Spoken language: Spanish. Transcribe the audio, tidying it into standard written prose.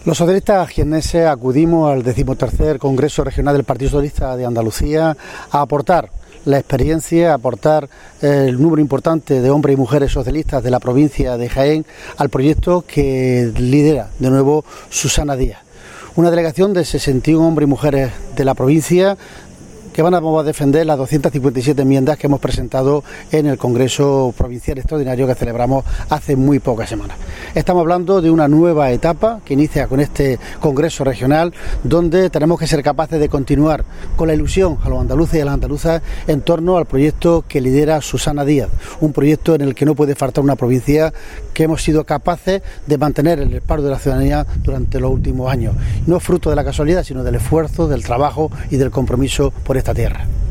Los socialistas jienenses acudimos al 13º Congreso Regional del Partido Socialista de Andalucía a aportar la experiencia, a aportar el número importante de hombres y mujeres socialistas de la provincia de Jaén al proyecto que lidera de nuevo Susana Díaz. Una delegación de 61 hombres y mujeres de la provincia que van a defender las 257 enmiendas que hemos presentado en el Congreso Provincial Extraordinario que celebramos hace muy pocas semanas. Estamos hablando de una nueva etapa que inicia con este Congreso Regional, donde tenemos que ser capaces de continuar con la ilusión a los andaluces y a las andaluzas en torno al proyecto que lidera Susana Díaz, un proyecto en el que no puede faltar una provincia que hemos sido capaces de mantener el respaldo de la ciudadanía durante los últimos años. No fruto de la casualidad, sino del esfuerzo, del trabajo y del compromiso por esta tierra.